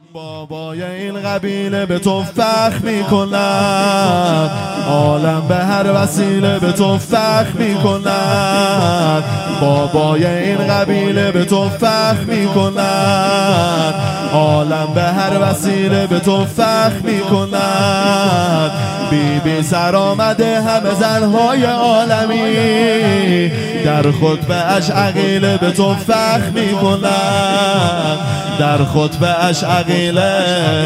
بابای این قبیله به تو فخر میکند، عالم به هر وسیله به تو فخر میکند. بابای این قبیله به تو فخر میکند، عالم به هر وسیله به تو فخر میکند. بی بی سر آمده همه زنهای عالمی، در خطبه اش عقیله به تو فخر میکند، در خطبه اش عقیله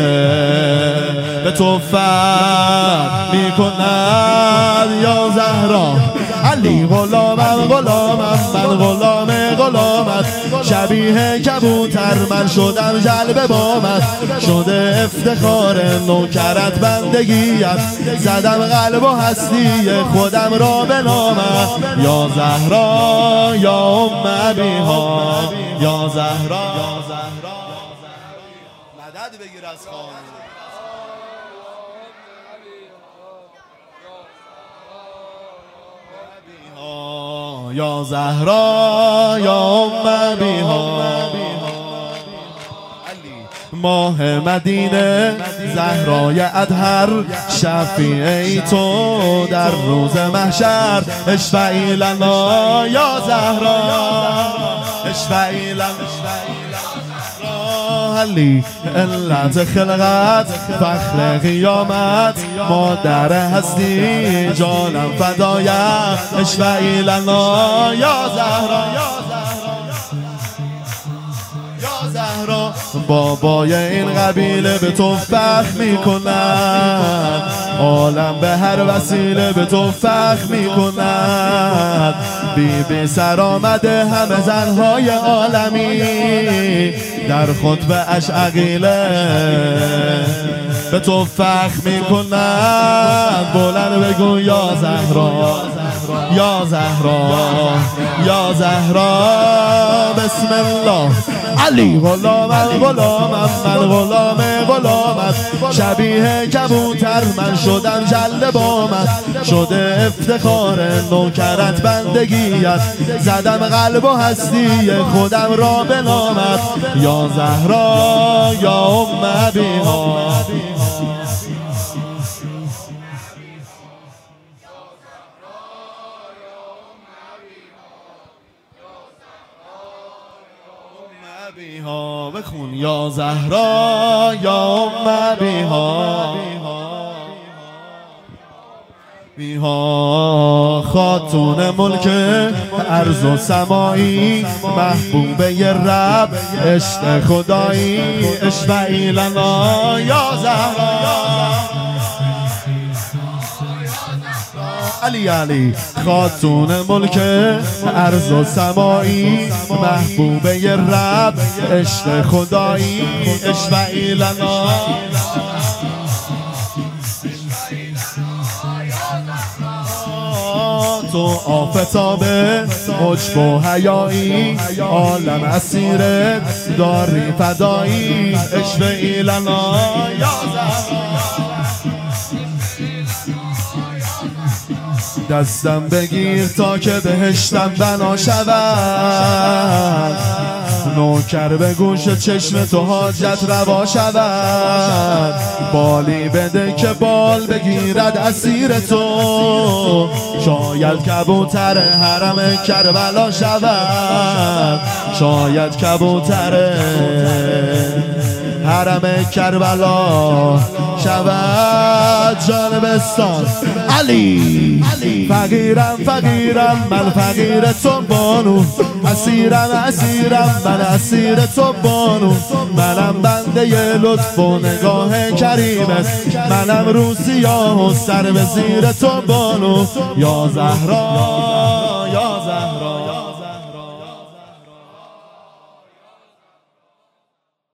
به تو فخر میکند. یا زهرا علی غلامم غلامم من غلام غلامت، شبیه کبوتر من شدم جلب بامت، شده افتخار نوکرت بندگیت، زدم قلب و هستی خودم را به نامت. یا زهرا یا ام ابیها، یا زهرا مدد بگیر از خانم. یا زهرا یا ام ابیها، ماه مدینه زهرای اطهر، شفیعی تو در روز محشر. اشفعی لنا یا زهرا، اشفعی لنا علی علت خلقت، فخر قیامت، مادر هستی جانم فدایت. اشفعی لنا یا زهرا، یا زهرا. بابای این قبیله به تو فخر میکند، عالم به هر وسیله به تو فخر میکند. بی بی سر آمده همه زنهای عالمی، در خطبه اش عقیله به تو فخر میکند. بلند بگو یا زهرا، یا زهرا، یا زهرا. بسم الله. علی غلامم غلامم من غلام غلامت، شبیه کبوتر من شدم جلد بامت، شده افتخار نوکرت بندگیت، زدم قلب و هستی خودم را به نامت. یا زهرا یا ام ابیها، بخون. یا زهرا یا ام ابیها، بیها خاتون ملک ارض و سمایی، محبوبه رب عشق خدایی. اشفعی لنا یا زهرا، علی علی خاتون ملک ارض و سمایی، محبوبه رب عشق خدایی. اشفعی لنا تو آفتاب عجب و حیایی، عالم اسیرت داری فدایی. اشفعی لنا یا زهرا، دستم بگیر تا که بهشتم بنا شود، نوکر به گوش چشم تو حاجت روا شود. بالی بده که بال بگیرد اسیر تو، شاید کبوتر حرم کربلا شود، شاید کبوتر حرم کربلا شود. جانبستان علی فقیرم فقیرم من فقیر تو بانو، اسیرم اسیرم من اسیر تو بانو. منم بنده ی لطف و نگاه کریمت، منم رو سیاه و سر به زیر تو بانو. یا زهرا یا زهرا.